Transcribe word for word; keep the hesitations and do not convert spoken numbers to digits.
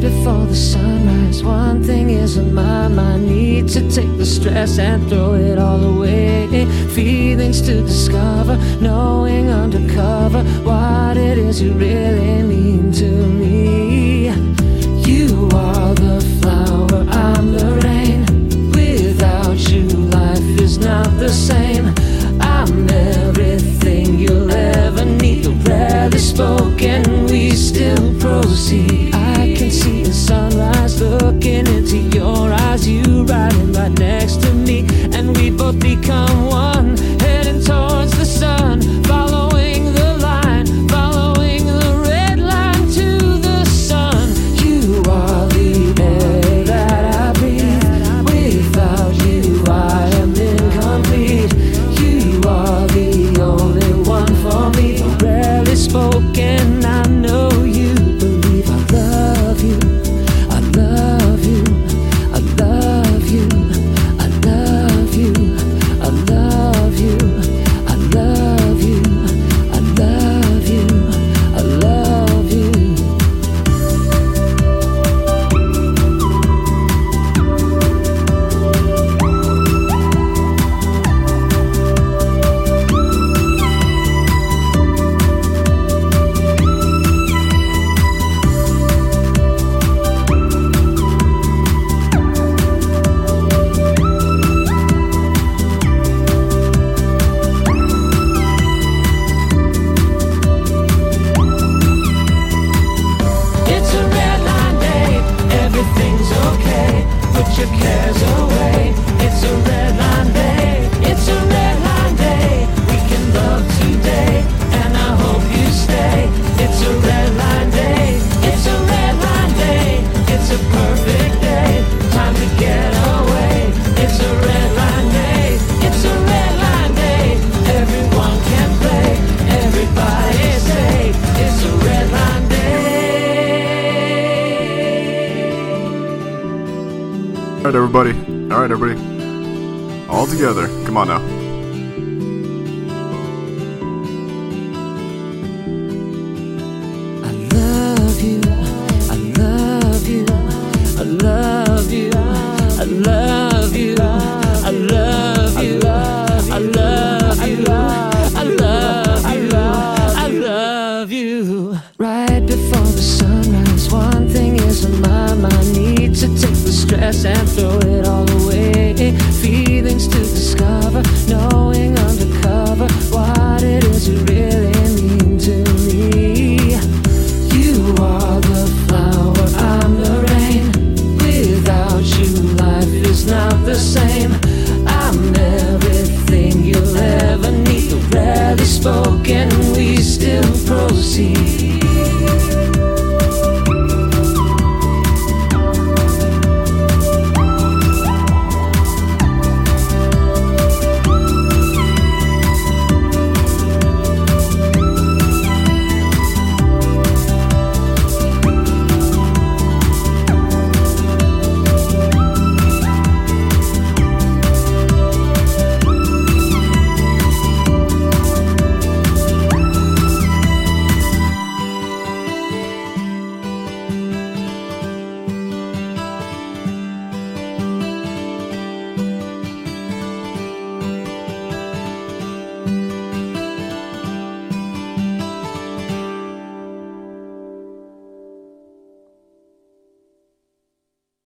before the sunrise, one thing is on my mind. Need to take the stress and throw it all away. Feelings to discover, knowing undercover what it is you really mean to me. You are the flower, I'm the rain. Without you, life is not the same. I'm everything you'll ever need. Rarely spoken, we still proceed. I can see the sunrise looking into your eyes. You riding right next to me, and we both become one, heading towards the sun, following the line, following the red line to the sun. You are the air that I breathe. Without you, I am incomplete. You are the only one for me. Rarely spoken, I know you believe. I love you, I love you, I love you, I love you, I love you, I love you, I love you, I love you. It's a red line day, everything's okay. Put your cares away. It's a red line day, it's a red line day. We can love today, and I hope you stay. It's a red line day, it's a red line day. It's a perfect day, time to get away. It's a red line day, it's a red line day. Everyone can play, everybody say, it's a red line day. All right, everybody. All right, everybody. All together. Come on now. I love you, I love you, I love you, I love you, I love you, I love you, I love you, I love you. Right before the sunrise, one thing is on my mind. Need to take the stress and throw it all away. Feelings to discover, knowing undercover what it is you really